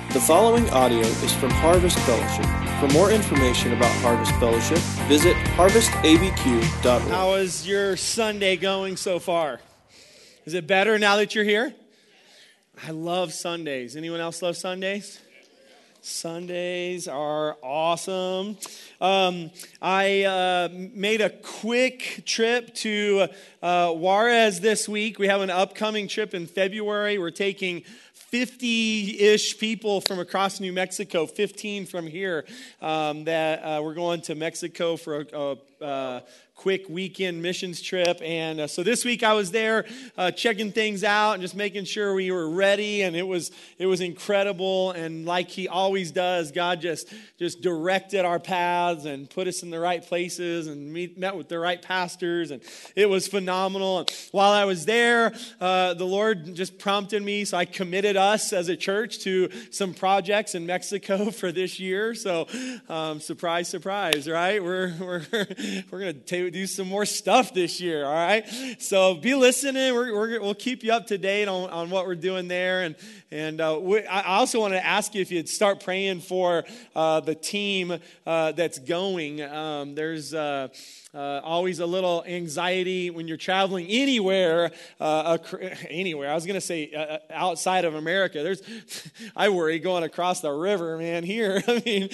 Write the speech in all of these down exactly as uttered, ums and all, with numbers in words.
The following audio is from Harvest Fellowship. For more information about Harvest Fellowship, visit harvest a b q dot org. How is your Sunday going so far? Is it better now that you're here? I love Sundays. Anyone else love Sundays? Sundays are awesome. Um, I uh, made a quick trip to uh, Juarez this week. We have an upcoming trip in February. We're taking fifty-ish people from across New Mexico, fifteen from here, um, that uh, we're going to Mexico for a, a uh, quick weekend missions trip. And uh, so this week I was there uh, checking things out and just making sure we were ready. And it was it was incredible. And like he always does, God just, just directed our paths and put us in the right places and meet, met with the right pastors. And it was phenomenal. And while I was there, uh, the Lord just prompted me. So I committed us as a church to some projects in Mexico for this year. So um, surprise, surprise, right? We're, we're, we're going to do some more stuff this year, all right? So be listening. We're, we're, we'll keep you up to date on, on what we're doing there. And and uh, we, I also want to ask you if you'd start praying for uh, the team uh, that's going. Um, there's uh, uh, always a little anxiety when you're traveling anywhere, uh, anywhere. I was going to say uh, outside of America. There's, I worry going across the river, man, here. I mean,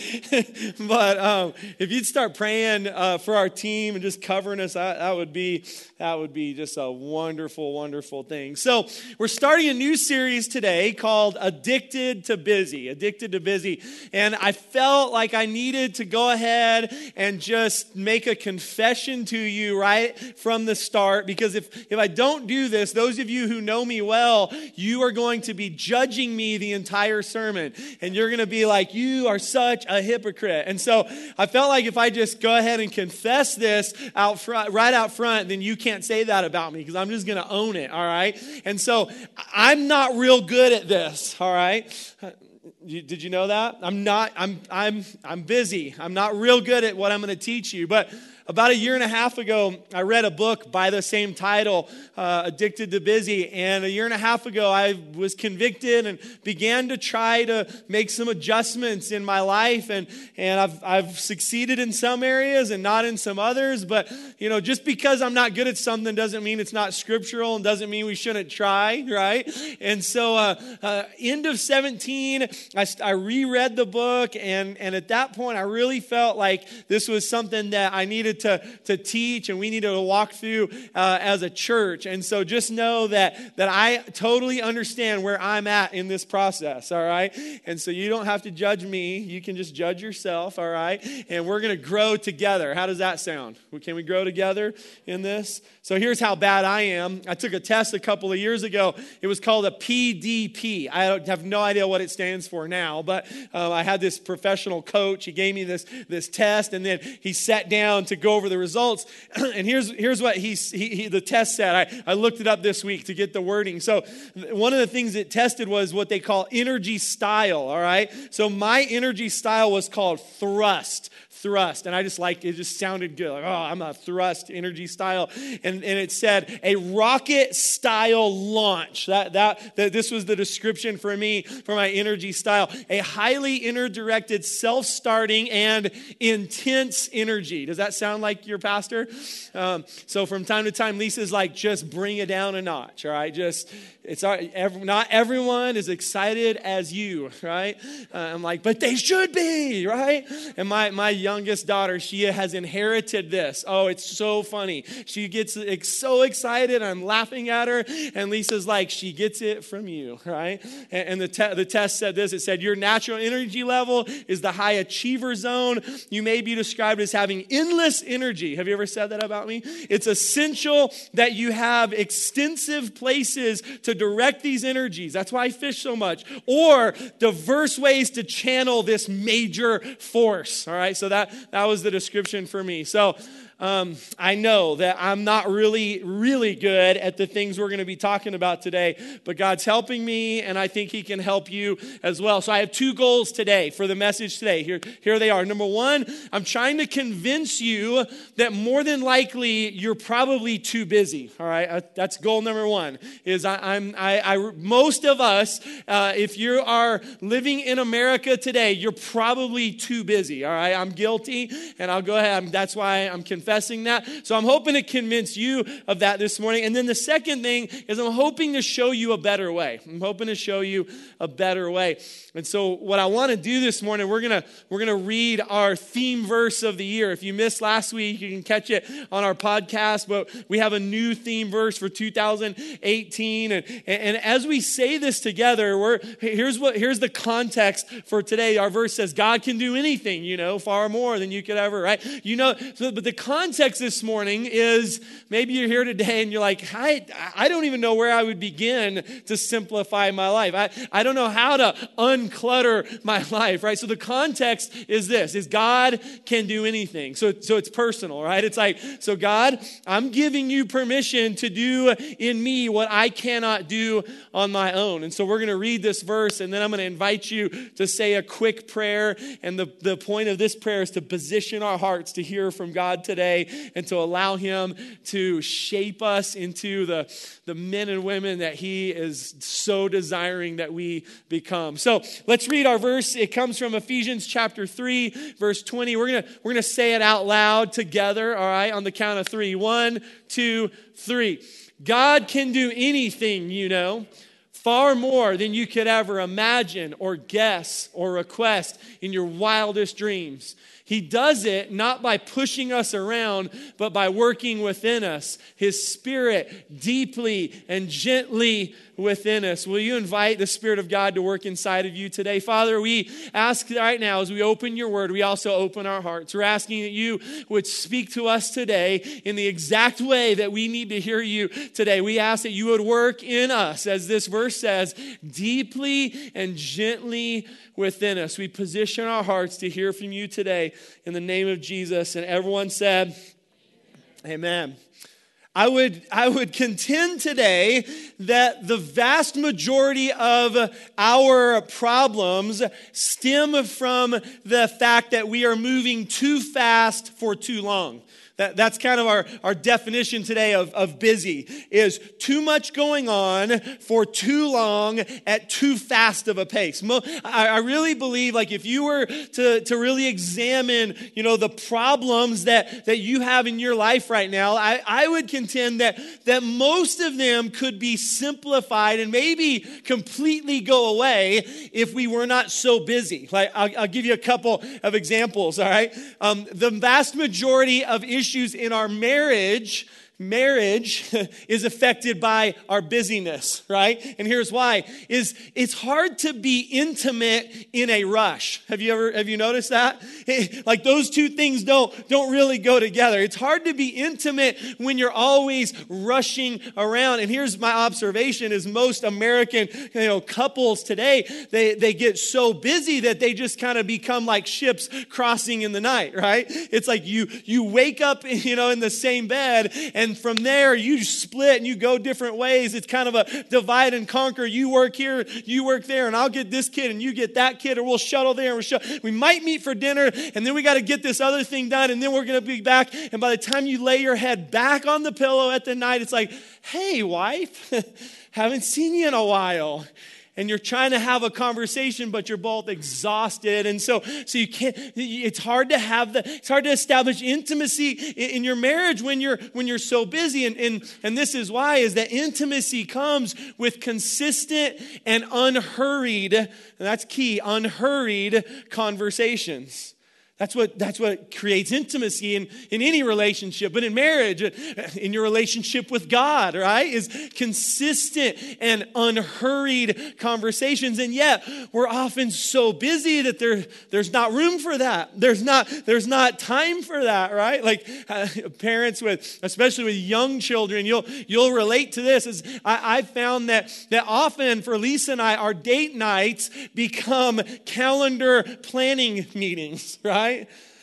but um, if you'd start praying uh, for our team and just covering us, that, that would be that would be just a wonderful, wonderful thing. So we're starting a new series today called Addicted to Busy. Addicted to Busy. And I felt like I needed to go ahead and just make a confession to you right from the start. Because if, if I don't do this, those of you who know me well, you are going to be judging me the entire sermon. And you're going to be like, you are such a hypocrite. And so I felt like if I just go ahead and confess this out front, right out front, then you can't say that about me because I'm just going to own it, all right? And so I'm not real good at this, all right? You, did you know that? I'm not, I'm, I'm, I'm busy. I'm not real good at what I'm going to teach you, but about a year and a half ago, I read a book by the same title, uh, Addicted to Busy. And a year and a half ago, I was convicted and began to try to make some adjustments in my life. And, and I've, I've succeeded in some areas and not in some others. But, you know, just because I'm not good at something doesn't mean it's not scriptural and doesn't mean we shouldn't try, right? And so, uh, uh, end of seventeen, I, I reread the book. And, and at that point, I really felt like this was something that I needed To, to teach and we needed to walk through uh, as a church. And so just know that that I totally understand where I'm at in this process, all right? And so you don't have to judge me. You can just judge yourself, all right? And we're going to grow together. How does that sound? Can we grow together in this? So here's how bad I am. I took a test a couple of years ago. It was called a P D P. I have no idea what it stands for now, but uh, I had this professional coach. He gave me this, this test, and then he sat down to go over the results. And here's here's what he, he, he the test said. I, I looked it up this week to get the wording. So one of the things it tested was what they call energy style, all right? So my energy style was called thrust. Thrust. And I just liked it, just sounded good. Like, oh, I'm a thrust energy style. And, and it said a rocket style launch. That, that, that this was the description for me for my energy style. A highly inner-directed, self-starting, and intense energy. Does that sound like your pastor? Um, so from time to time, Lisa's like, just bring it down a notch, all right? Just, it's every, not everyone is excited as you, right? Uh, I'm like, but they should be, right? And my, my youngest daughter, she has inherited this. Oh, it's so funny. She gets so excited. I'm laughing at her. And Lisa's like, she gets it from you, right? And, and the, te- the test said this. It said, your natural energy level is the high achiever zone. You may be described as having endless energy. Have you ever said that about me? It's essential that you have extensive places to direct these energies. That's why I fish so much. Or diverse ways to channel this major force. All right, so that, that was the description for me. So Um, I know that I'm not really, really good at the things we're going to be talking about today, but God's helping me, and I think He can help you as well. So I have two goals today for the message today. Here, here they are. Number one, I'm trying to convince you that more than likely you're probably too busy. All right, uh, that's goal number one. Is I, I'm I, I most of us, uh, if you are living in America today, you're probably too busy. All right, I'm guilty, and I'll go ahead. I'm, that's why I'm confessing that. So I'm hoping to convince you of that this morning. And then the second thing is I'm hoping to show you a better way. I'm hoping to show you a better way. And so what I want to do this morning, we're going to we're going to read our theme verse of the year. If you missed last week, you can catch it on our podcast, but we have a new theme verse for two thousand eighteen. And, and as we say this together, we're here's what here's the context for today. Our verse says, God can do anything, you know, far more than you could ever, right? You know, so, but the context this morning is maybe you're here today and you're like, I, I don't even know where I would begin to simplify my life. I, I don't know how to unclutter my life, right? So the context is this, is God can do anything. So, so it's personal, right? It's like, so God, I'm giving you permission to do in me what I cannot do on my own. And so we're going to read this verse, and then I'm going to invite you to say a quick prayer. And the, the point of this prayer is to position our hearts to hear from God today, and to allow Him to shape us into the, the men and women that He is so desiring that we become. So let's read our verse. It comes from Ephesians chapter three, verse twenty. We're gonna we're gonna say it out loud together, all right, on the count of three. One, two, three. God can do anything, you know, far more than you could ever imagine or guess or request in your wildest dreams. He does it not by pushing us around, but by working within us, His Spirit deeply and gently within us. Will you invite the Spirit of God to work inside of you today? Father, we ask right now as we open your word, we also open our hearts. We're asking that you would speak to us today in the exact way that we need to hear you today. We ask that you would work in us, as this verse says, deeply and gently within us. We position our hearts to hear from you today in the name of Jesus. And everyone said, amen. I would, I would contend today that the vast majority of our problems stem from the fact that we are moving too fast for too long. That, that's kind of our, our definition today of, of busy, is too much going on for too long at too fast of a pace. Mo, I, I really believe, like, if you were to, to really examine, you know, the problems that, that you have in your life right now, I, I would contend that, that most of them could be simplified and maybe completely go away if we were not so busy. Like, I'll, I'll give you a couple of examples, all right? Um, the vast majority of issues Issues in our marriage, marriage is affected by our busyness, right? And here's why: is it's hard to be intimate in a rush. Have you ever have you noticed that? Like, those two things don't don't really go together. It's hard to be intimate when you're always rushing around. And here's my observation: is most American, you know, couples today, they they get so busy that they just kind of become like ships crossing in the night, right? It's like you you wake up, you know, in the same bed, and from there you split and you go different ways. It's kind of a divide and conquer. You work here, you work there, and I'll get this kid and you get that kid, or we'll shuttle there and we'll shuttle. We might meet for dinner, and then we got to get this other thing done, and then we're going to be back. And by the time you lay your head back on the pillow at the night, it's like, hey, wife, haven't seen you in a while. And you're trying to have a conversation, but you're both exhausted. And so, so you can't, it's hard to have the, it's hard to establish intimacy in, in your marriage when you're, when you're so busy. And, and, and this is why, is that intimacy comes with consistent and unhurried, and that's key, unhurried conversations. That's what, that's what creates intimacy in, in any relationship. But in marriage, in your relationship with God, right, is consistent and unhurried conversations. And yet, we're often so busy that there, there's not room for that. There's not, there's not time for that, right? Like, uh, parents with, especially with young children, you'll, you'll relate to this. Is I, I've found that, that often for Lisa and I, our date nights become calendar planning meetings, right?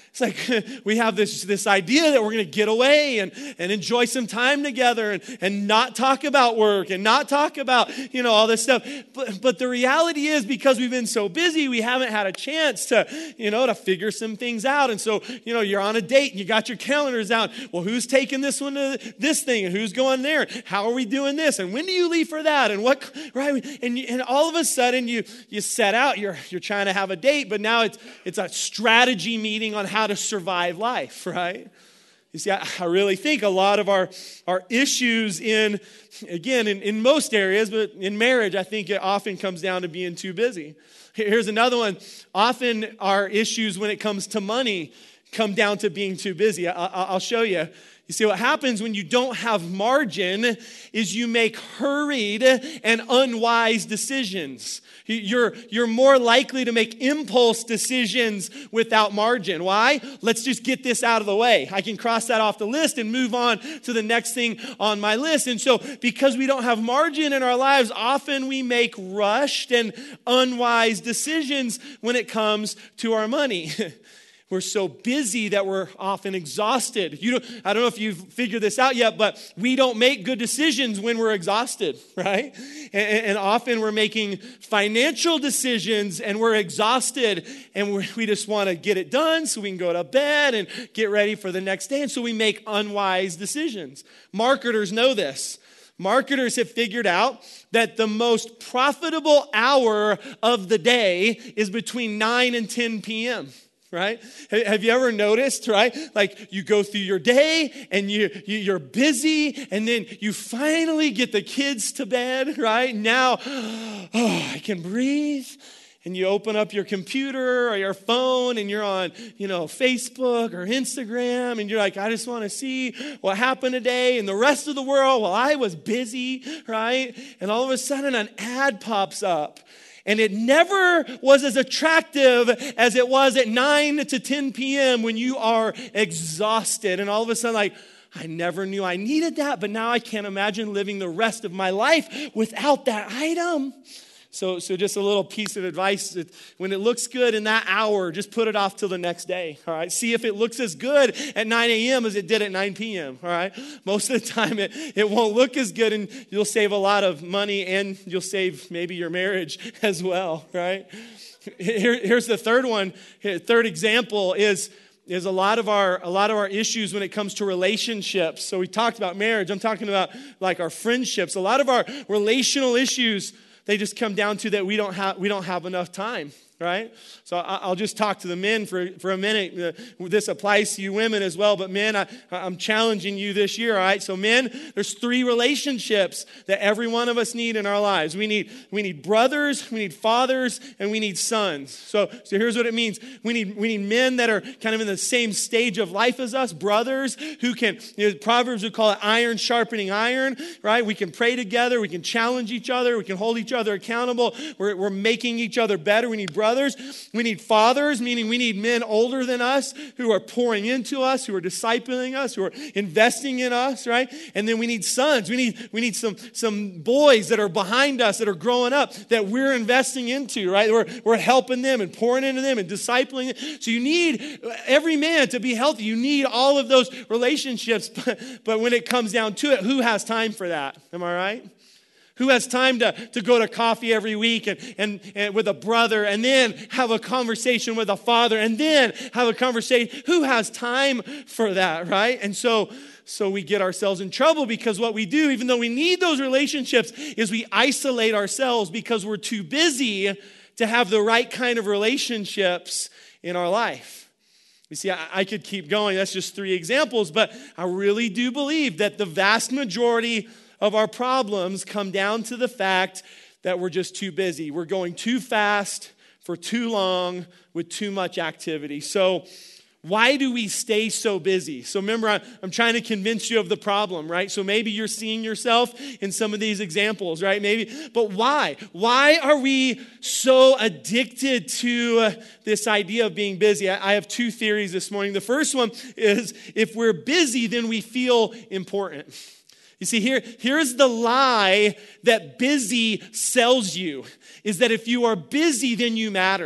It's like we have this, this idea that we're going to get away and, and enjoy some time together and, and not talk about work and not talk about, you know, all this stuff. But, but the reality is, because we've been so busy, we haven't had a chance to, you know, to figure some things out. And so, you know, you're on a date and you got your calendars out. Well, who's taking this one to this thing and who's going there? How are we doing this? And when do you leave for that? And what, right? And, you, and all of a sudden you, you set out, you're, you're trying to have a date, but now it's, it's a strategy meeting on how to survive life, right? You see, I, I really think a lot of our, our issues in, again, in, in most areas, but in marriage, I think it often comes down to being too busy. Here's another one. Often our issues when it comes to money come down to being too busy. I, I, I'll show you. You see, what happens when you don't have margin is you make hurried and unwise decisions. You're, you're more likely to make impulse decisions without margin. Why? Let's just get this out of the way. I can cross that off the list and move on to the next thing on my list. And so because we don't have margin in our lives, often we make rushed and unwise decisions when it comes to our money. We're so busy that we're often exhausted. You don't, I don't know if you've figured this out yet, but we don't make good decisions when we're exhausted, right? And, and often we're making financial decisions and we're exhausted and we're, we just want to get it done so we can go to bed and get ready for the next day. And so we make unwise decisions. Marketers know this. Marketers have figured out that the most profitable hour of the day is between nine and ten p.m., right? Have you ever noticed, right? Like you go through your day and you, you, you're busy and then you finally get the kids to bed, right? Now, oh, I can breathe. And you open up your computer or your phone and you're on, you know, Facebook or Instagram and you're like, I just want to see what happened today. And the rest of the world, well, I was busy, right? And all of a sudden an ad pops up. And it never was as attractive as it was at nine to ten p.m. when you are exhausted. And all of a sudden, like, I never knew I needed that, but now I can't imagine living the rest of my life without that item. So, so just a little piece of advice. When it looks good in that hour, just put it off till the next day, all right? See if it looks as good at nine a.m. as it did at nine p.m., all right? Most of the time, it, it won't look as good, and you'll save a lot of money, and you'll save maybe your marriage as well, right? Here, here's the third one. Third example is... is a lot of our a lot of our issues when it comes to relationships. So we talked about marriage. I'm talking about like our friendships. A lot of our relational issues, they just come down to that we don't have we don't have enough time, right? So I'll just talk to the men for, for a minute. This applies to you women as well. But men, I, I'm challenging you this year, all right? So men, there's three relationships that every one of us need in our lives. We need we need brothers, we need fathers, and we need sons. So, so here's what it means. We need we need men that are kind of in the same stage of life as us, brothers who can, you know, Proverbs would call it iron sharpening iron, right? We can pray together, we can challenge each other, we can hold each other accountable. We're, we're making each other better. We need brothers. We need fathers, meaning we need men older than us who are pouring into us, who are discipling us, who are investing in us, right? And then we need sons. We need we need some, some boys that are behind us, that are growing up, that we're investing into, right? We're, we're helping them and pouring into them and discipling them. So you need every man to be healthy. You need all of those relationships. But, but when it comes down to it, who has time for that? Am I right? Who has time to, to go to coffee every week and, and, and with a brother and then have a conversation with a father and then have a conversation? Who has time for that, right? And so, so we get ourselves in trouble because what we do, even though we need those relationships, is we isolate ourselves because we're too busy to have the right kind of relationships in our life. You see, I, I could keep going. That's just three examples, but I really do believe that the vast majority of our problems come down to the fact that we're just too busy. We're going too fast for too long with too much activity. So why do we stay so busy? So remember, I'm, I'm trying to convince you of the problem, right? So maybe you're seeing yourself in some of these examples, right? Maybe, but why? Why are we so addicted to uh, this idea of being busy? I, I have two theories this morning. The first one is if we're busy, then we feel important. You see, here, here's the lie that busy sells you, is that if you are busy, then you matter.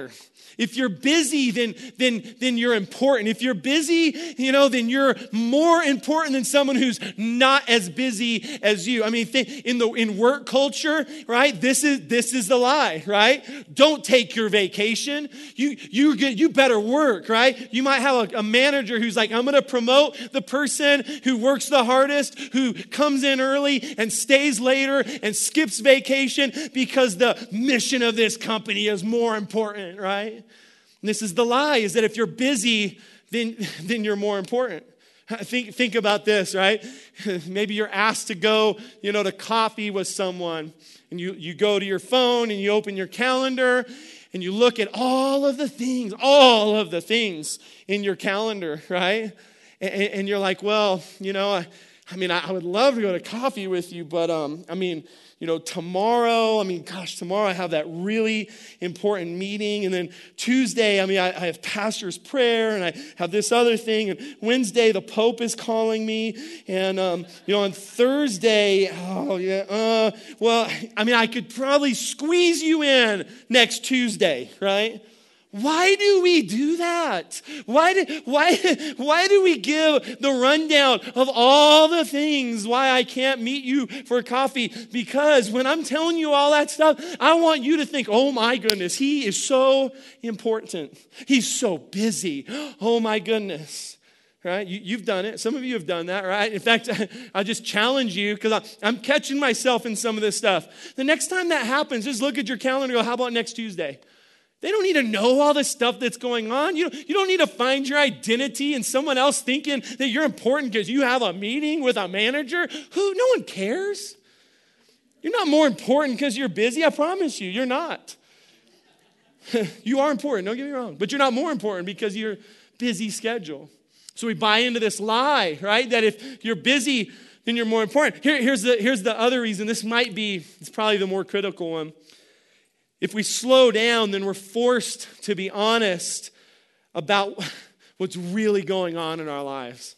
If you're busy, then, then, then you're important. If you're busy, you know, then you're more important than someone who's not as busy as you. I mean, in the in work culture, right? This is this is the lie, right? Don't take your vacation. You you get you better work, right? You might have a, a manager who's like, I'm going to promote the person who works the hardest, who comes in early and stays later and skips vacation because the mission of this company is more important, right? And this is the lie, is that if you're busy, then, then you're more important. Think, think about this, right? Maybe you're asked to go, you know, to coffee with someone, and you, you go to your phone and you open your calendar and you look at all of the things, all of the things in your calendar, right? And, and you're like, well, you know, I, I mean, I, I would love to go to coffee with you, but um, I mean, you know, tomorrow, I mean, gosh, tomorrow I have that really important meeting. And then Tuesday, I mean, I, I have pastor's prayer, and I have this other thing. And Wednesday, the Pope is calling me. And, um, you know, on Thursday, oh, yeah, uh, well, I mean, I could probably squeeze you in next Tuesday, right? Why do we do that? Why do, why, why do we give the rundown of all the things why I can't meet you for coffee? Because when I'm telling you all that stuff, I want you to think, oh my goodness, he is so important. He's so busy. Oh my goodness. Right? You, you've done it. Some of you have done that, right? In fact, I just challenge you because I'm catching myself in some of this stuff. The next time that happens, just look at your calendar and go, how about next Tuesday? They don't need to know all the stuff that's going on. You, you don't need to find your identity in someone else thinking that you're important because you have a meeting with a manager. Who? No one cares. You're not more important because you're busy. I promise you, you're not. You are important, don't get me wrong. But you're not more important because you're busy schedule. So we buy into this lie, right? That if you're busy, then you're more important. Here, here's the, here's the other reason. This might be, it's probably the more critical one. If we slow down, then we're forced to be honest about what's really going on in our lives.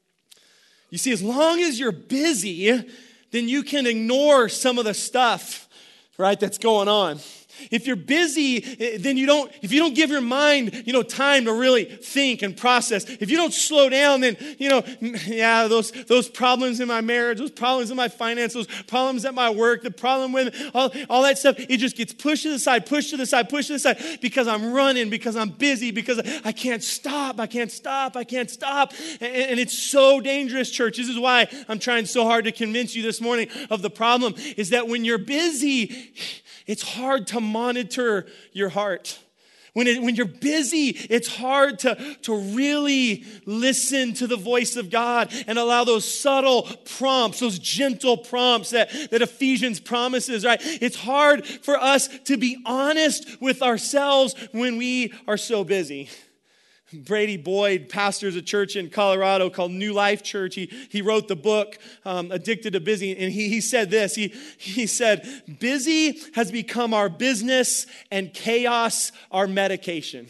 You see, as long as you're busy, then you can ignore some of the stuff, right, that's going on. If you're busy, then you don't, if you don't give your mind, you know, time to really think and process, if you don't slow down, then, you know, yeah, those, those problems in my marriage, those problems in my finance, those problems at my work, the problem with all, all that stuff, it just gets pushed to the side, pushed to the side, pushed to the side because I'm running, because I'm busy, because I can't stop, I can't stop, I can't stop. And, and it's so dangerous, church. This is why I'm trying so hard to convince you this morning of the problem, is that when you're busy, it's hard to monitor your heart. When, it, when you're busy, it's hard to, to really listen to the voice of God and allow those subtle prompts, those gentle prompts that, that Ephesians promises, right? It's hard for us to be honest with ourselves when we are so busy. Brady Boyd pastors a church in Colorado called New Life Church. He, he wrote the book, um, Addicted to Busy, and he, he said this. He, he said, busy has become our business and chaos our medication.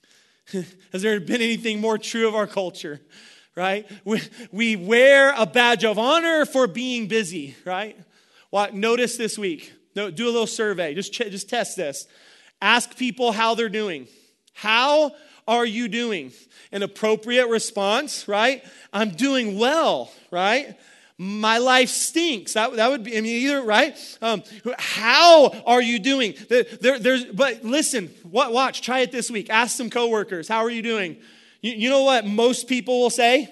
Has there been anything more true of our culture, right? We, we wear a badge of honor for being busy, right? Well, notice this week, no, do a little survey. Just, ch- just test this. Ask people how they're doing. How are you doing? An appropriate response, right? I'm doing well, right? My life stinks. That, that would be, I mean, either, right? Um, how are you doing? There, there, there's, but listen, what, watch, try it this week. Ask some coworkers, how are you doing? You, you know what most people will say?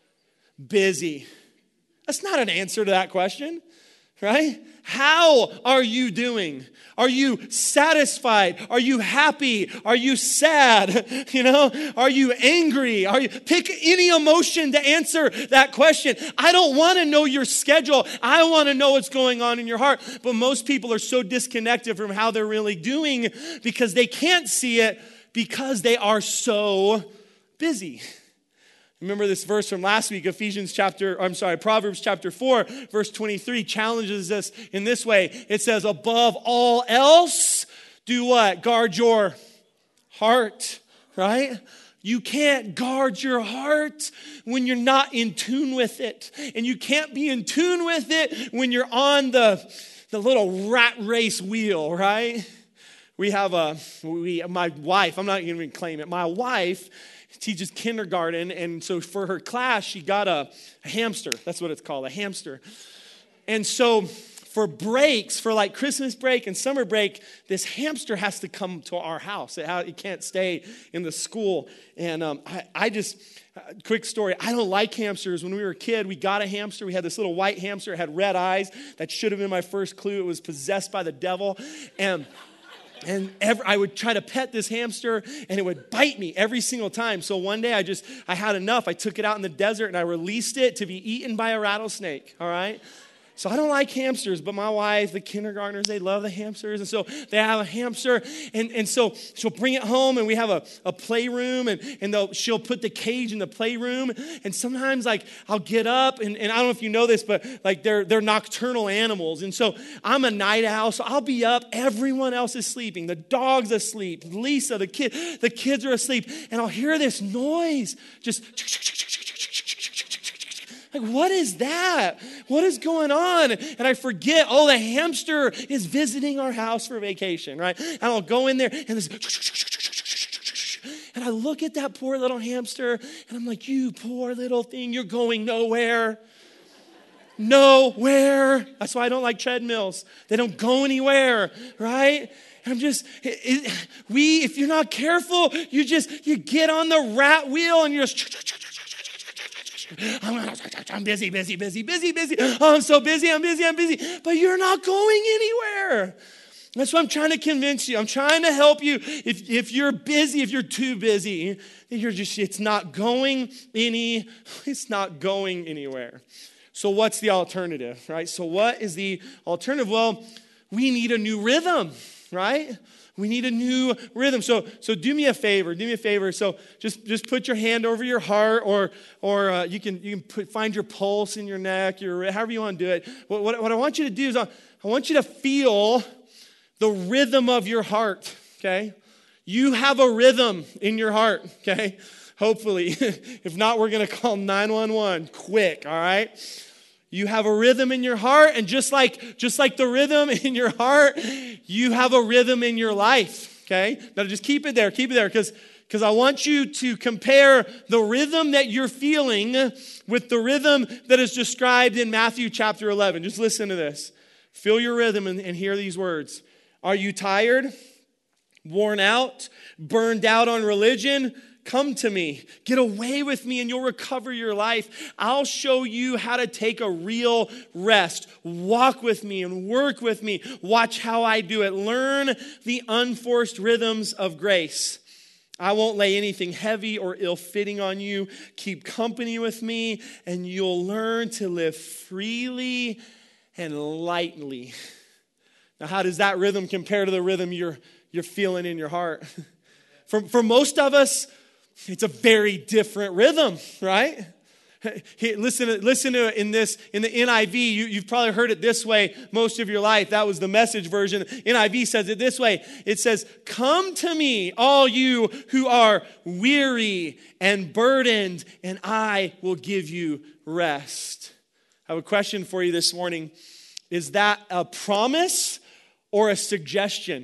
Busy. That's not an answer to that question, right? How are you doing? Are you satisfied? Are you happy? Are you sad? You know, are you angry? Are you pick any emotion to answer that question? I don't want to know your schedule. I want to know what's going on in your heart. But most people are so disconnected from how they're really doing because they can't see it because they are so busy. Remember this verse from last week, Ephesians chapter, I'm sorry, Proverbs chapter four, verse twenty-three challenges us in this way. It says, above all else, do what? Guard your heart, right? You can't guard your heart when you're not in tune with it. And you can't be in tune with it when you're on the, the little rat race wheel, right? we have a, we, my wife, I'm not even claim it, my wife teaches kindergarten, and so for her class, she got a, a hamster. That's what it's called, a hamster. And so for breaks, for like Christmas break and summer break, this hamster has to come to our house. It, ha- it can't stay in the school. And um, I, I just, uh, quick story, I don't like hamsters. When we were a kid, we got a hamster. We had this little white hamster. It had red eyes. That should have been my first clue. It was possessed by the devil. And And every, I would try to pet this hamster, and it would bite me every single time. So one day, I just, I had enough. I took it out in the desert, and I released it to be eaten by a rattlesnake, all right? So I don't like hamsters, but my wife, the kindergartners, they love the hamsters. And so they have a hamster, and, and so she'll bring it home, and we have a, a playroom, and, and they'll, she'll put the cage in the playroom. And sometimes, like, I'll get up, and, and I don't know if you know this, but, like, they're, they're nocturnal animals. And so I'm a night owl, so I'll be up. Everyone else is sleeping. The dog's asleep. Lisa, the kid, the kids are asleep. And I'll hear this noise, just... Like, what is that? What is going on? And I forget, oh, the hamster is visiting our house for vacation, right? And I'll go in there, and this, and I look at that poor little hamster, and I'm like, you poor little thing, you're going nowhere. Nowhere. That's why I don't like treadmills. They don't go anywhere, right? And I'm just, it, it, we, if you're not careful, you just, you get on the rat wheel, and you're just, I'm, I'm busy, busy, busy, busy, busy. Oh, I'm so busy, I'm busy, I'm busy. But you're not going anywhere. That's what I'm trying to convince you. I'm trying to help you. If, if you're busy, if you're too busy, you're just, it's not going any, it's not going anywhere. So what's the alternative, right? So what is the alternative? Well, we need a new rhythm, right? We need a new rhythm. So, so do me a favor. Do me a favor. So, just, just put your hand over your heart, or, or uh, you can, you can put, find your pulse in your neck, your however you want to do it. What, what, what I want you to do is, I, I want you to feel the rhythm of your heart. Okay, you have a rhythm in your heart. Okay, hopefully, if not, we're gonna call nine one one quick. All right. You have a rhythm in your heart, and just like just like the rhythm in your heart, you have a rhythm in your life, okay? Now just keep it there, keep it there, because because I want you to compare the rhythm that you're feeling with the rhythm that is described in Matthew chapter eleven. Just listen to this. Feel your rhythm and, and hear these words. Are you tired, worn out, burned out on religion? Come to me, get away with me, and you'll recover your life. I'll show you how to take a real rest. Walk with me and work with me. Watch how I do it. Learn the unforced rhythms of grace. I won't lay anything heavy or ill-fitting on you. Keep company with me, and you'll learn to live freely and lightly. Now, how does that rhythm compare to the rhythm you're, you're feeling in your heart? For, for most of us, it's a very different rhythm, right? Hey, listen, listen to it in this, in the N I V. You, you've probably heard it this way most of your life. That was the Message version. N I V says it this way. It says, come to me, all you who are weary and burdened, and I will give you rest. I have a question for you this morning. Is that a promise or a suggestion?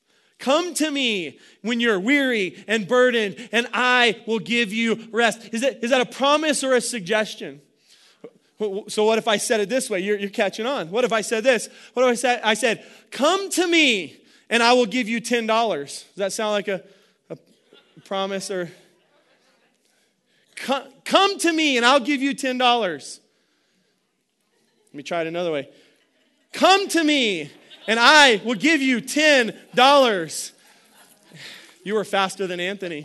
Come to me when you're weary and burdened, and I will give you rest. Is that, is that a promise or a suggestion? So what if I said it this way? You're, you're catching on. What if I said this? What if I said, I said, come to me, and I will give you ten dollars. Does that sound like a, a promise? Or come, come to me, and I'll give you ten dollars. Let me try it another way. Come to me, and I will give you ten dollars. You were faster than Anthony.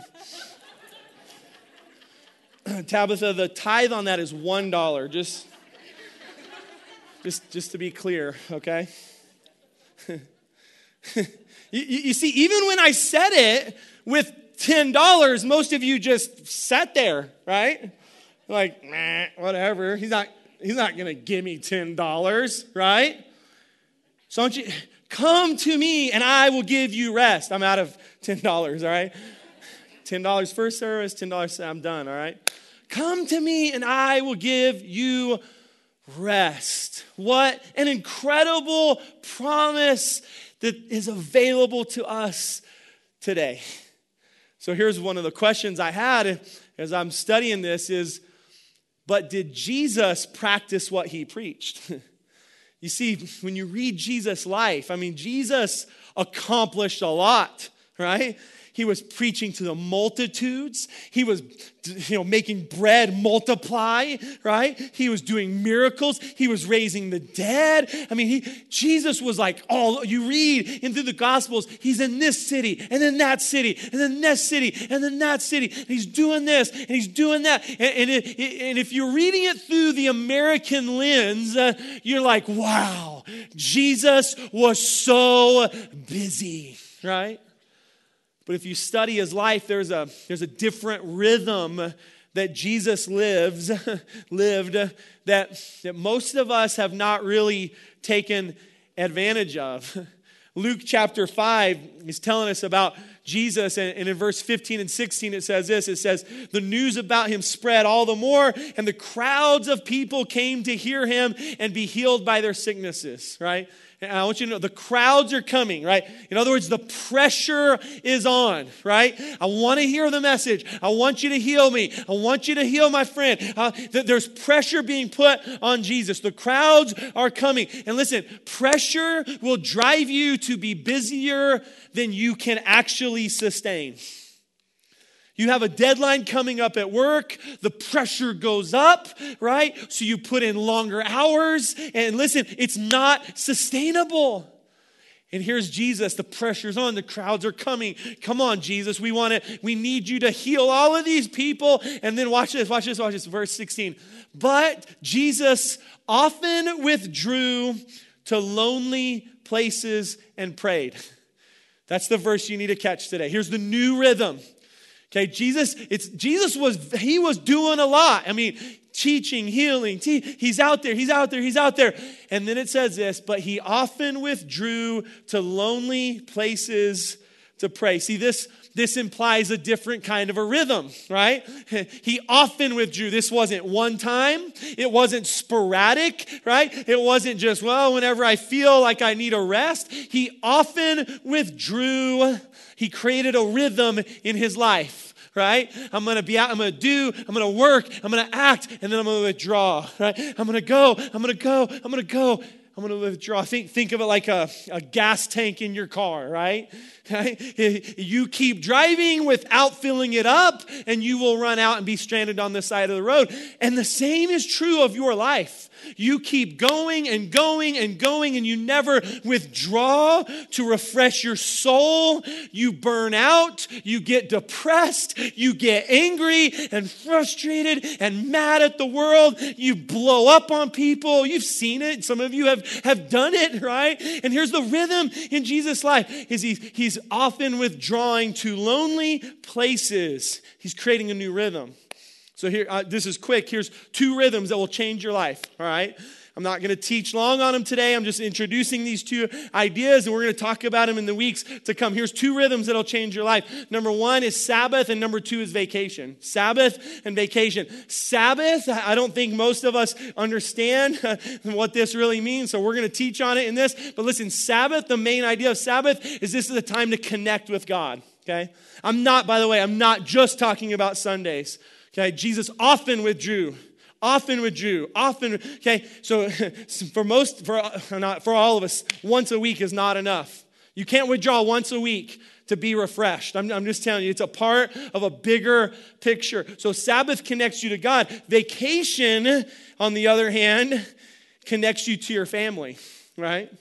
Tabitha, the tithe on that is one dollar. Just, just, just to be clear, okay? you, you see, even when I said it with ten dollars, most of you just sat there, right? Like, nah, whatever. He's not, he's not going to give me ten dollars, right? So don't you come to me and I will give you rest. I'm out of ten dollars, all right? ten dollars first service, ten dollars, I'm done, all right? Come to me and I will give you rest. What an incredible promise that is available to us today. So here's one of the questions I had as I'm studying this is, but did Jesus practice what he preached? You see, when you read Jesus' life, I mean, Jesus accomplished a lot, right? He was preaching to the multitudes. He was, you know, making bread multiply, right? He was doing miracles. He was raising the dead. I mean, he, Jesus was like, all you read into the Gospels, he's in this city, and then that city, and then this city, and then that city. And he's doing this, and he's doing that. And, and, it, and if you're reading it through the American lens, uh, you're like, wow, Jesus was so busy, right? But if you study his life, there's a, there's a different rhythm that Jesus lives, lived that, that most of us have not really taken advantage of. Luke chapter five is telling us about Jesus, and, and in verse fifteen and sixteen it says this, it says, the news about him spread all the more, and the crowds of people came to hear him and be healed by their sicknesses, right? And I want you to know the crowds are coming, right? In other words, the pressure is on, right? I want to hear the message. I want you to heal me. I want you to heal my friend. Uh, th- there's pressure being put on Jesus. The crowds are coming. And listen, pressure will drive you to be busier than you can actually sustain. You have a deadline coming up at work. The pressure goes up, right? So you put in longer hours. And listen, it's not sustainable. And here's Jesus. The pressure's on. The crowds are coming. Come on, Jesus. We want to, we need you to heal all of these people. And then watch this, watch this, watch this. Verse sixteen. But Jesus often withdrew to lonely places and prayed. That's the verse you need to catch today. Here's the new rhythm. Okay, Jesus, it's Jesus was, he was doing a lot. I mean, teaching, healing, te- he's out there, he's out there, he's out there. And then it says this, but he often withdrew to lonely places to pray. See, this, this implies a different kind of a rhythm, right? He often withdrew. This wasn't one time. It wasn't sporadic, right? It wasn't just, well, whenever I feel like I need a rest. He often withdrew. He created a rhythm in his life, right? I'm going to be out, I'm going to do, I'm going to work, I'm going to act, and then I'm going to withdraw, right? I'm going to go, I'm going to go, I'm going to go. I'm going to withdraw. Think, think of it like a, a gas tank in your car, right? right? You keep driving without filling it up, and you will run out and be stranded on the side of the road. And the same is true of your life. You keep going and going and going, and you never withdraw to refresh your soul. You burn out. You get depressed. You get angry and frustrated and mad at the world. You blow up on people. You've seen it. Some of you have, have done it, right? And here's the rhythm in Jesus' life is he's, he's often withdrawing to lonely places. He's creating a new rhythm. So here, uh, this is quick. Here's two rhythms that will change your life, all right? I'm not going to teach long on them today. I'm just introducing these two ideas, and we're going to talk about them in the weeks to come. Here's two rhythms that will change your life. Number one is Sabbath, and number two is vacation. Sabbath and vacation. Sabbath, I don't think most of us understand what this really means, so we're going to teach on it in this. But listen, Sabbath, the main idea of Sabbath is this is a time to connect with God, okay? I'm not, by the way, I'm not just talking about Sundays. Okay, Jesus often withdrew, often withdrew, often. Okay, so for most, for not for all of us, once a week is not enough. You can't withdraw once a week to be refreshed. I'm, I'm just telling you, it's a part of a bigger picture. So Sabbath connects you to God. Vacation, on the other hand, connects you to your family, right?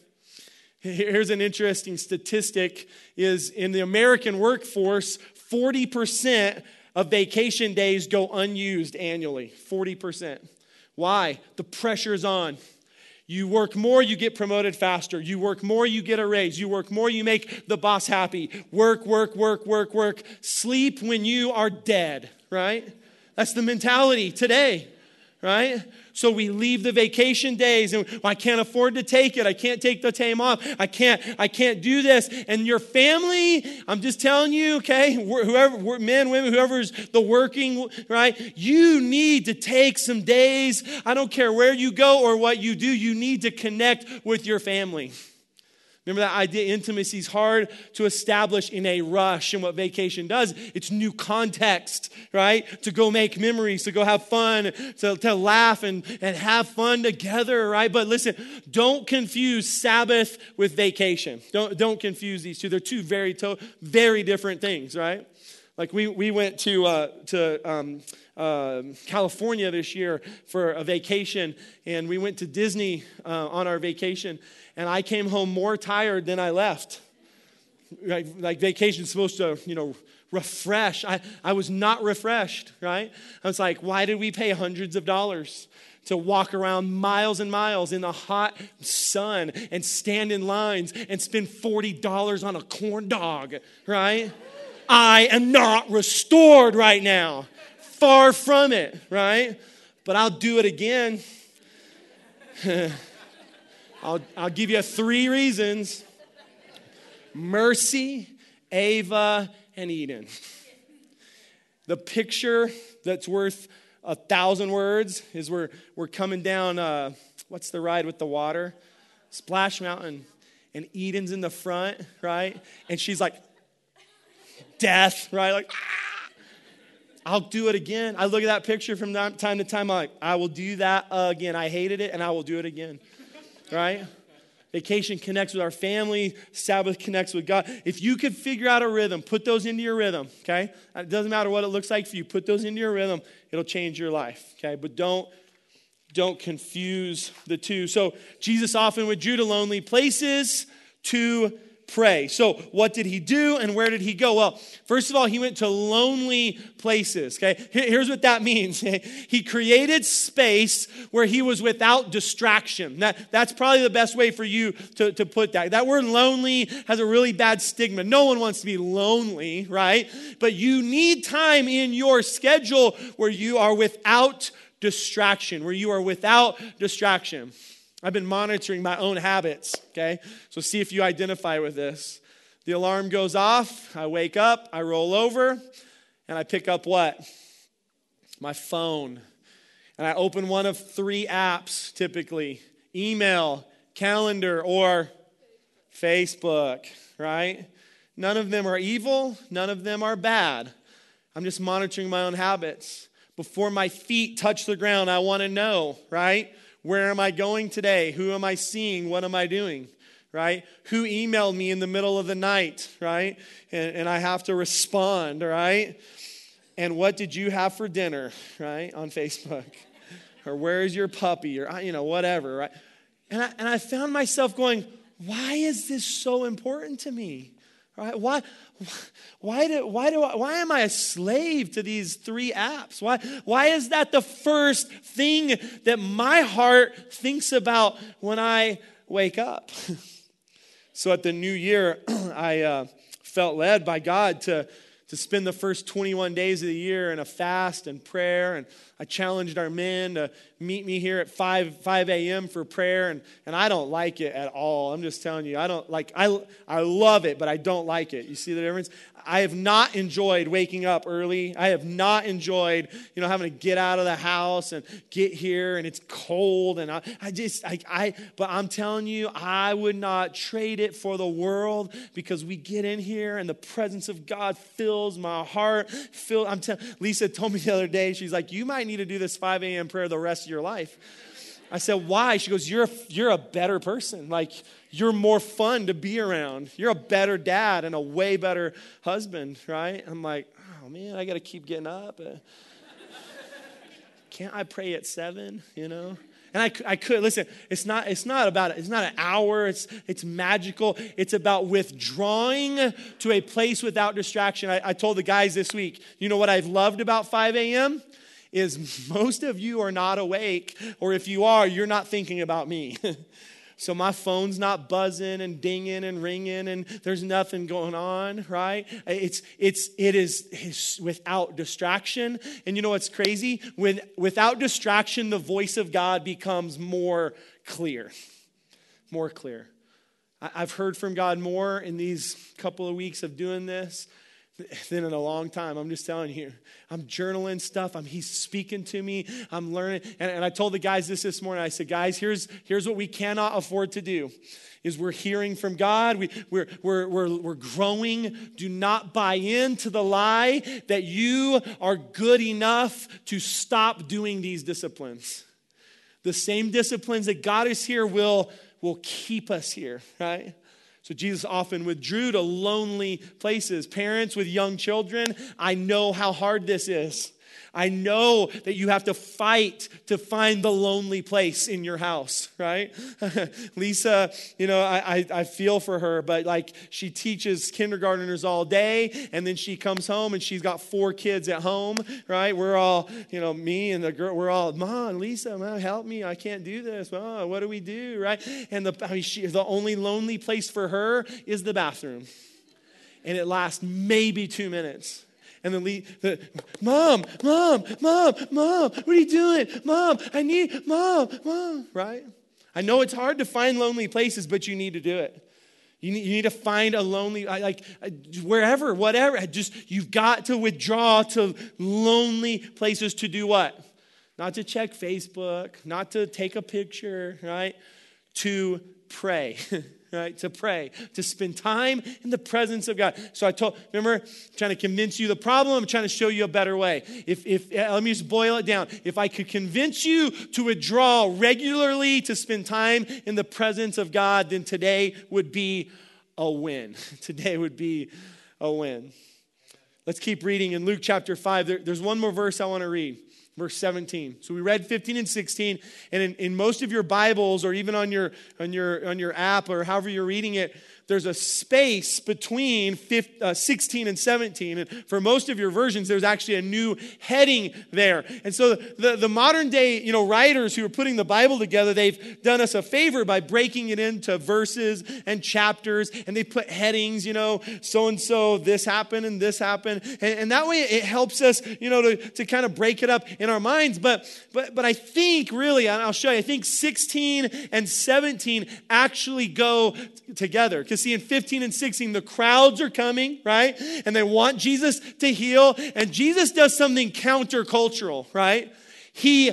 Here's an interesting statistic: is in the American workforce, forty percent of vacation days go unused annually, forty percent. Why? The pressure's on. You work more, you get promoted faster. You work more, you get a raise. You work more, you make the boss happy. Work, work, work, work, work. Sleep when you are dead, right? That's the mentality today, right? So we leave the vacation days and I can't afford to take it. I can't take the time off. I can't, I can't do this. And your family, I'm just telling you, okay, whoever, men, women, whoever's the working, right? You need to take some days. I don't care where you go or what you do. You need to connect with your family. Remember that idea, intimacy is hard to establish in a rush. And what vacation does, it's new context, right? To go make memories, to go have fun, to, to laugh and, and have fun together, right? But listen, don't confuse Sabbath with vacation. Don't, don't confuse these two. They're two very, to, very different things, right? Like we, we went to, uh, to um, uh, California this year for a vacation, and we went to Disney uh, on our vacation. And I came home more tired than I left. Like, like vacation's supposed to, you know, refresh. I, I was not refreshed, right? I was like, why did we pay hundreds of dollars to walk around miles and miles in the hot sun and stand in lines and spend forty dollars on a corn dog, right? I am not restored right now. Far from it, right? But I'll do it again. I'll, I'll give you three reasons. Mercy, Ava, and Eden. The picture that's worth a thousand words is we're, we're coming down, uh, what's the ride with the water? Splash Mountain. And Eden's in the front, right? And she's like, death, right? Like, ah! I'll do it again. I look at that picture from time to time. I'm like, I will do that again. I hated it, and I will do it again. Right? Vacation connects with our family. Sabbath connects with God. If you could figure out a rhythm, put those into your rhythm, okay? It doesn't matter what it looks like for you. Put those into your rhythm. It'll change your life, okay? But don't, don't confuse the two. So Jesus often withdrew to lonely places to pray. So what did he do and where did he go? Well, first of all, he went to lonely places, okay? Here's what that means. He created space where he was without distraction. That, that's probably the best way for you to, to put that. That word lonely has a really bad stigma. No one wants to be lonely, right? But you need time in your schedule where you are without distraction, where you are without distraction. I've been monitoring my own habits, okay? So see if you identify with this. The alarm goes off, I wake up, I roll over, and I pick up what? My phone. And I open one of three apps, typically. Email, calendar, or Facebook, right? None of them are evil. None of them are bad. I'm just monitoring my own habits. Before my feet touch the ground, I want to know, right? Where am I going today? Who am I seeing? What am I doing? Right? Who emailed me in the middle of the night? Right? And, and I have to respond, right? And what did you have for dinner? Right? On Facebook. Or where is your puppy? Or, you know, whatever, right? And I, and I found myself going, why is this so important to me? Right? Why, why, do, why, do I, why am I a slave to these three apps? Why, why is that the first thing that my heart thinks about when I wake up? So at the new year, I uh, felt led by God to, to spend the first twenty-one days of the year in a fast and prayer. And I challenged our men to meet me here at five a.m. for prayer. And, and I don't like it at all. I'm just telling you, I don't like, I, I love it, but I don't like it. You see the difference? I have not enjoyed waking up early. I have not enjoyed, you know, having to get out of the house and get here and it's cold. And I, I just, I, I, but I'm telling you, I would not trade it for the world because we get in here and the presence of God fills my heart. Fill, I'm telling, Lisa told me the other day, she's like, you might need to do this five a.m. prayer the rest of your life. I said, why? She goes, you're a, you're a better person. Like, you're more fun to be around. You're a better dad and a way better husband, right? I'm like, oh, man, I got to keep getting up. Uh, can't I pray at seven, you know? And I, I could, listen, it's not, it's not about, it's not an hour. It's, it's magical. It's about withdrawing to a place without distraction. I, I told the guys this week, you know what I've loved about five a.m.? Is most of you are not awake, or if you are, you're not thinking about me. So my phone's not buzzing and dinging and ringing, and there's nothing going on, right? It's it's it is it's without distraction. And you know what's crazy? When without distraction, the voice of God becomes more clear, more clear. I've heard from God more in these couple of weeks of doing this than in a long time. I'm just telling you. I'm journaling stuff. I'm, he's speaking to me. I'm learning. And, and I told the guys this this morning. I said, guys, here's, here's what we cannot afford to do. Is we're hearing from God. We, we're, we're, we're, we're growing. Do not buy into the lie that you are good enough to stop doing these disciplines. The same disciplines that God is here will, will keep us here, right? So Jesus often withdrew to lonely places. Parents with young children, I know how hard this is. I know that you have to fight to find the lonely place in your house, right? Lisa, you know, I, I, I feel for her, but like she teaches kindergartners all day, and then she comes home and she's got four kids at home, right? We're all, you know, me and the girl, we're all, Mom, Lisa, Mom, help me. I can't do this. Oh, what do we do, right? And the, I mean, she, the only lonely place for her is the bathroom. And it lasts maybe two minutes. And then, the, the, Mom, Mom, Mom, Mom, what are you doing? Mom, I need, Mom, Mom, right? I know it's hard to find lonely places, but you need to do it. You need, you need to find a lonely, like wherever, whatever. Just, you've got to withdraw to lonely places to do what? Not to check Facebook, not to take a picture, right? To pray. Right, to pray, to spend time in the presence of God. So I told, remember, I'm trying to convince you the problem. I'm trying to show you a better way. If, if let me just boil it down. If I could convince you to withdraw regularly to spend time in the presence of God, then today would be a win. Today would be a win. Let's keep reading in Luke chapter five. There, there's one more verse I want to read. Verse seventeen. So we read fifteen and sixteen, and in, in most of your Bibles, or even on your on your on your app, or however you're reading it, there's a space between fifteen, uh, sixteen and seventeen. And for most of your versions, there's actually a new heading there. And so the, the modern day, you know, writers who are putting the Bible together, they've done us a favor by breaking it into verses and chapters, and they put headings, you know, so-and-so, this happened and this happened. And, and that way it helps us, you know, to, to kind of break it up in our minds. But, but, but I think really, and I'll show you, I think sixteen and seventeen actually go together. Because see, in fifteen and sixteen, the crowds are coming, right? And they want Jesus to heal. And Jesus does something countercultural, right? He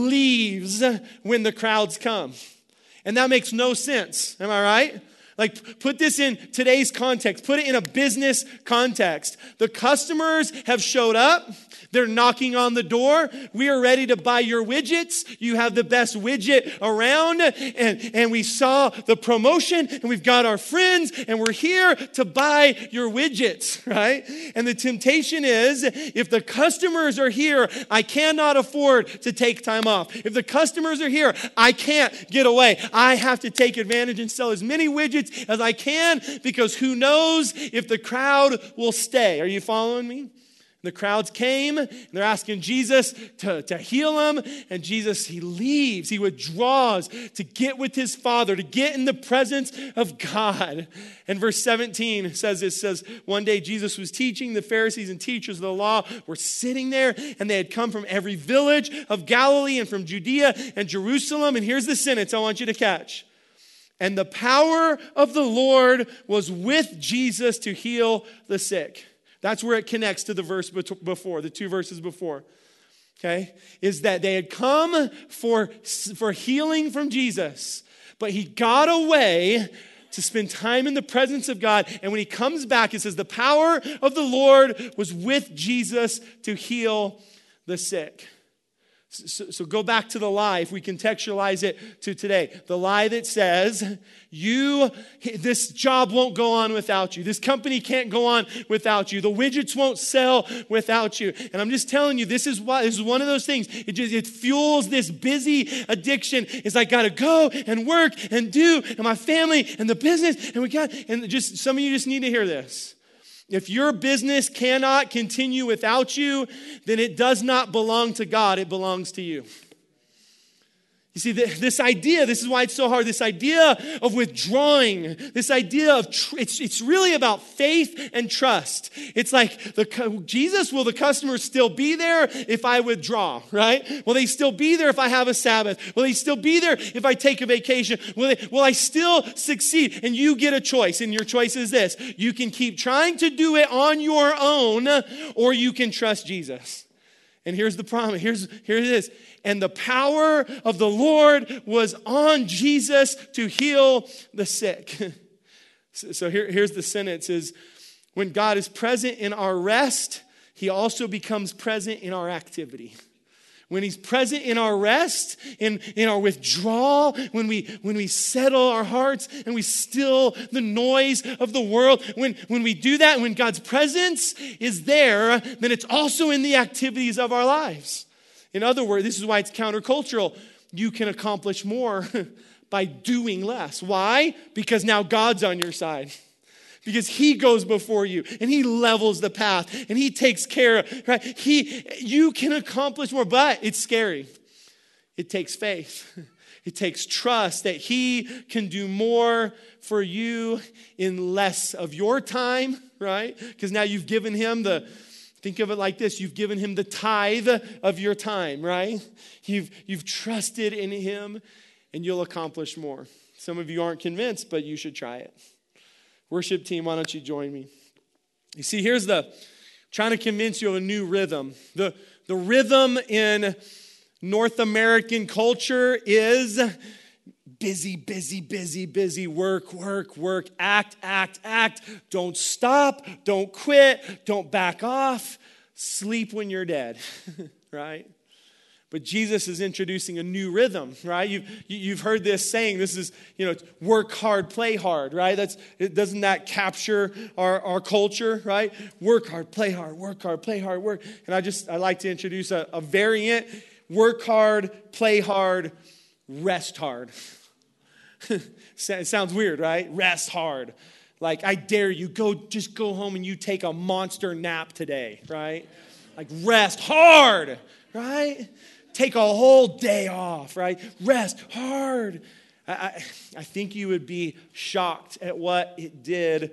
leaves when the crowds come. And that makes no sense. Am I right? Like, put this in today's context. Put it in a business context. The customers have showed up. They're knocking on the door. We are ready to buy your widgets. You have the best widget around. And, and we saw the promotion, and we've got our friends, and we're here to buy your widgets, right? And the temptation is, if the customers are here, I cannot afford to take time off. If the customers are here, I can't get away. I have to take advantage and sell as many widgets as I can, because who knows if the crowd will stay. Are you following me? The crowds came, and they're asking Jesus to, to heal them, and Jesus, he leaves, he withdraws to get with his Father, to get in the presence of God. And verse seventeen says, it says, one day Jesus was teaching. The Pharisees and teachers of the law were sitting there, and they had come from every village of Galilee and from Judea and Jerusalem. And here's the sentence I want you to catch. And the power of the Lord was with Jesus to heal the sick. That's where it connects to the verse before, the two verses before. Okay? Is that they had come for, for healing from Jesus, but he got away to spend time in the presence of God. And when he comes back, it says the power of the Lord was with Jesus to heal the sick. So, so go back to the lie, if we contextualize it to today. The lie that says, you, this job won't go on without you. This company can't go on without you. The widgets won't sell without you. And I'm just telling you, this is why, this is one of those things. It just, it fuels this busy addiction. It's like, got to go and work and do, and my family and the business, and we got, and just, some of you just need to hear this. If your business cannot continue without you, then it does not belong to God, it belongs to you. You You see, this idea, this is why it's so hard, this idea of withdrawing, this idea of, tr- it's, it's really about faith and trust. It's like, the Jesus, will the customers still be there if I withdraw, right? Will they still be there if I have a Sabbath? Will they still be there if I take a vacation? Will, they, will I still succeed? And you get a choice, and your choice is this. You can keep trying to do it on your own, or you can trust Jesus. And here's the promise. Here's, here it is. And the power of the Lord was on Jesus to heal the sick. so so here, here's the sentence is, when God is present in our rest, he also becomes present in our activity. When he's present in our rest, in, in our withdrawal, when we when we settle our hearts and we still the noise of the world, when, when we do that, when God's presence is there, then it's also in the activities of our lives. In other words, this is why it's countercultural. You can accomplish more by doing less. Why? Because now God's on your side. Because he goes before you and he levels the path and he takes care of, right? He, you can accomplish more, but it's scary. It takes faith. It takes trust that he can do more for you in less of your time, right? Because now you've given him the, think of it like this. You've given him the tithe of your time, right? You've, you've trusted in him and you'll accomplish more. Some of you aren't convinced, but you should try it. Worship team, why don't you join me? You see, here's the, trying to convince you of a new rhythm. The, the rhythm in North American culture is busy, busy, busy, busy, work, work, work, act, act, act. Don't stop, don't quit, don't back off. Sleep when you're dead, right? But Jesus is introducing a new rhythm, right? You've, you've heard this saying, this is, you know, work hard, play hard, right? That's, doesn't that capture our, our culture, right? Work hard, play hard, work hard, play hard, work. And I just, I like to introduce a, a variant, work hard, play hard, rest hard. It sounds weird, right? Rest hard. Like, I dare you, go, just go home and you take a monster nap today, right? Like, rest hard, right? Take a whole day off, right? Rest hard. I, I, I think you would be shocked at what it did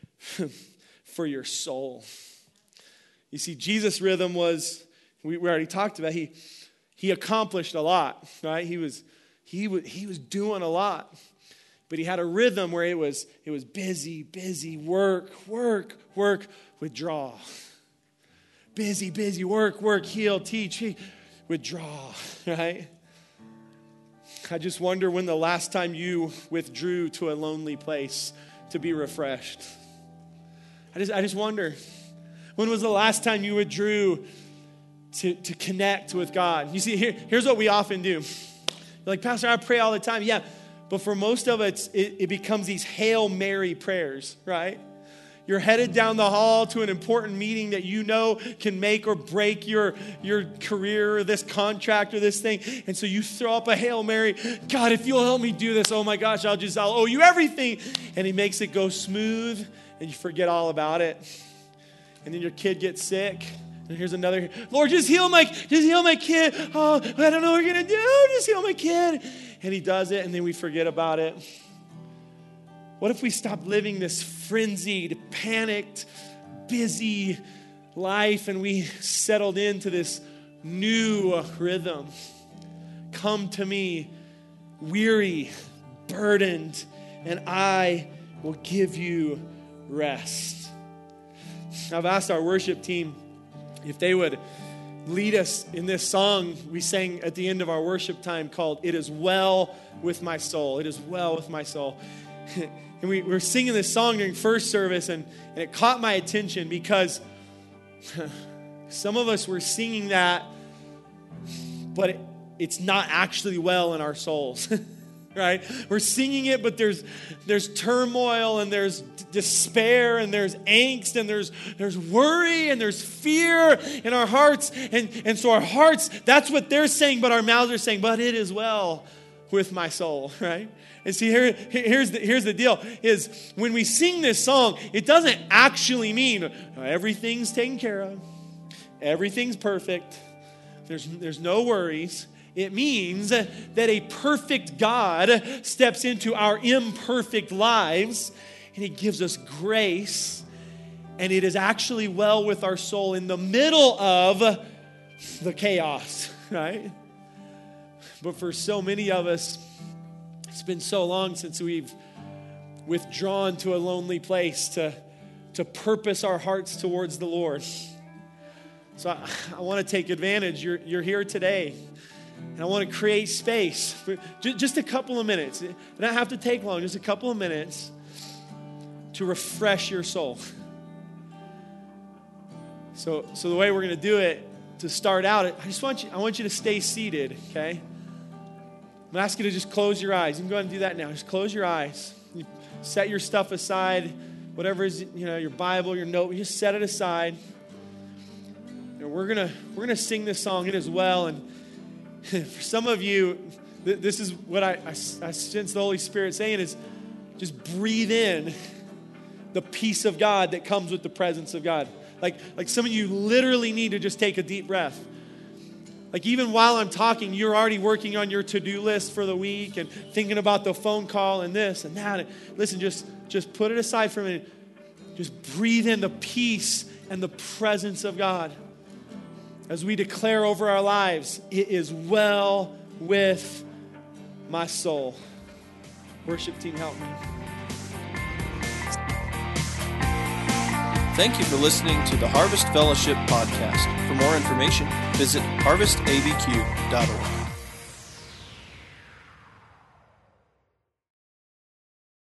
for your soul. You see, Jesus' rhythm was, we, we already talked about, he he accomplished a lot, right? He was he was he was doing a lot. But he had a rhythm where it was it was busy, busy, work, work, work, withdraw. Busy, busy, work, work, heal, teach, he, withdraw, right? I just wonder when the last time you withdrew to a lonely place to be refreshed. I just I just wonder, when was the last time you withdrew to, to connect with God? You see, here, here's what we often do. You're like, Pastor, I pray all the time. Yeah, but for most of it, it, it becomes these Hail Mary prayers, right? You're headed down the hall to an important meeting that you know can make or break your, your career or this contract or this thing. And so you throw up a Hail Mary. God, if you'll help me do this, oh my gosh, I'll just, I'll owe you everything. And he makes it go smooth and you forget all about it. And then your kid gets sick. And here's another, Lord, just heal my, just heal my kid. Oh, I don't know what you're going to do. Just heal my kid. And he does it and then we forget about it. What if we stopped living this frenzied, panicked, busy life and we settled into this new rhythm? Come to me, weary, burdened, and I will give you rest. I've asked our worship team if they would lead us in this song we sang at the end of our worship time called It Is Well With My Soul. It is well with my soul. And we were singing this song during first service, and, and it caught my attention because some of us were singing that, but it, it's not actually well in our souls, right? We're singing it, but there's there's turmoil, and there's despair, and there's angst, and there's there's worry, and there's fear in our hearts. And, and so our hearts, that's what they're saying, but our mouths are saying, but it is well with my soul, right? And see, here, here's the, here's the deal, is when we sing this song, it doesn't actually mean everything's taken care of. Everything's perfect. There's, there's no worries. It means that a perfect God steps into our imperfect lives and He gives us grace, and it is actually well with our soul in the middle of the chaos, right? But for so many of us, it's been so long since we've withdrawn to a lonely place to, to purpose our hearts towards the Lord. So I, I want to take advantage. You're, you're here today. And I want to create space for just a couple of minutes. It doesn't have to take long, just a couple of minutes to refresh your soul. So, so the way we're going to do it, to start out, I just want you, I want you to stay seated, okay? I'm going to ask you to just close your eyes. You can go ahead and do that now. Just close your eyes. You set your stuff aside, whatever is, you know, your Bible, your note, just set it aside. And we're going to we're going to sing this song in as well. And for some of you, th- this is what I, I, I sense the Holy Spirit saying is just breathe in the peace of God that comes with the presence of God. Like, like some of you literally need to just take a deep breath. Like even while I'm talking, you're already working on your to-do list for the week and thinking about the phone call and this and that. And listen, just, just put it aside for a minute. Just breathe in the peace and the presence of God. As we declare over our lives, it is well with my soul. Worship team, help me. Thank you for listening to the Harvest Fellowship podcast. For more information, visit harvest a b q dot org.